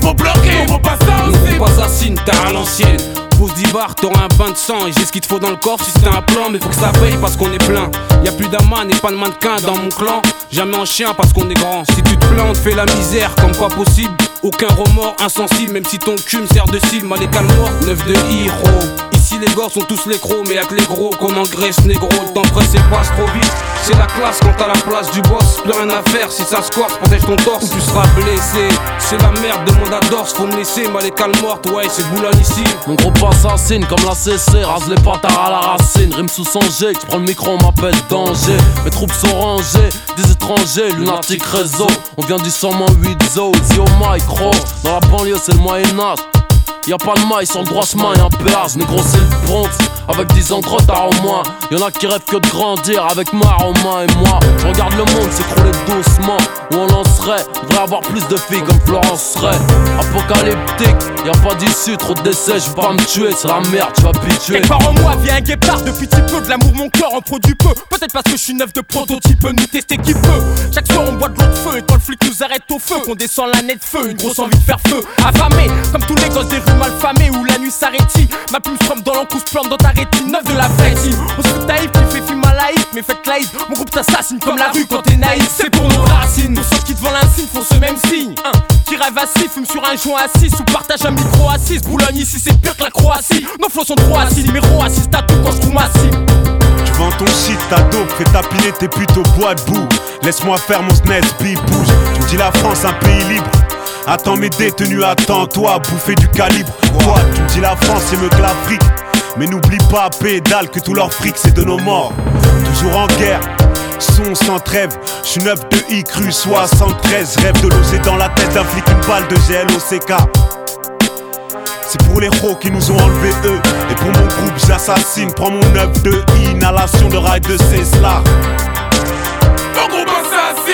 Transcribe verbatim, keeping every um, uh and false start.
faut bloquer. On repasse ça Mon aussi. groupe assassine, terre à l'ancienne. Pose dix bars, t'auras un bain de sang et j'ai ce qu'il te faut dans le corps si c'était un plan. Mais faut que ça paye parce qu'on est plein. Y'a plus d'aman et pas de mannequin dans mon clan. Jamais en chien parce qu'on est grand. Si tu te plains, on te fait la misère comme pas possible. Aucun remords, insensible, même si ton cul me sert de cible. Malé calme mort, neuf de héros. Ici les gars sont tous les crocs, mais y'a que les gros qu'on engraisse négro. Le temps presse et passe trop vite. C'est la classe quand t'as la place du boss. Plus rien à faire si ça squatte, protège ton torse ou tu seras blessé. C'est la merde, demande à Dors, faut me laisser. Malé calme morte, ouais, c'est Boulogne ici. Mon groupe assassine comme la C C, rase les pataras à la racine. Rime sous son G, je prends le micro, on m'appelle danger. Mes troupes sont rangées, des étrangers, lunatique réseau. On vient du cent huit zo, Zio micro. Dans la banlieue c'est le Moyen-Âge. Y'a pas de maille sur le droit chemin, y'a un péage, négro c'est le Bronx. Avec dix ans de retard au moins. Y'en a qui rêvent que de grandir avec Mar aux mains et moi. Je regarde le monde s'écrouler doucement. Où on en serait, devrait avoir plus de filles comme Florence serait. Apocalyptique, y'a pas d'issue, trop de décès, je vais pas me tuer, c'est la merde, je suis habitué. Quelque part en moi vient un guépard, depuis si peu de l'amour mon cœur en produit peu. Peut-être parce que je suis neuf de prototype, nous tester qui peut. Chaque soir on boit de l'eau de feu et quand le flic nous arrête au feu, qu'on descend la nette feu, une grosse envie de faire feu. Affamé, comme tous les gosses des rues malfamées où la nuit s'arrête. Ma plume se trompe dans l'encre, se plante dans ta rétine, neuf de la fête. On se fout taïf, tu fais film à laïf, mais faites laïf. Mon groupe t'assassine comme la rue quand t'es naïf. C'est pour nos racines, tous ceux qui devant l'insigne font ce même signe. Un qui rêve assis, fume sur un joint assis ou partage un micro assis. Boulogne ici c'est pire que la Croatie. Nos flots sont trop assis, numéro assiste à tout quand je trouve ma cible. Tu vends ton shit, ta dope, fais tapiner tes putes au bois de boue. Laisse-moi faire mon snez, bouge. Tu me dis la France un pays libre. Attends mes détenus, attends-toi, bouffer du calibre. Quoi, tu me dis la France c'est mieux que l'Afrique. Mais n'oublie pas, pédale, que tout leur fric c'est de nos morts. Toujours en guerre, son sans trêve. J'suis neuf de I cru soixante-treize. Rêve de loger dans la tête d'un flic une balle de G L O C K. C'est pour les héros qui nous ont enlevé eux. Et pour mon groupe j'assassine. Prends mon neuf de inhalation de rail de César. Mon groupe assassine.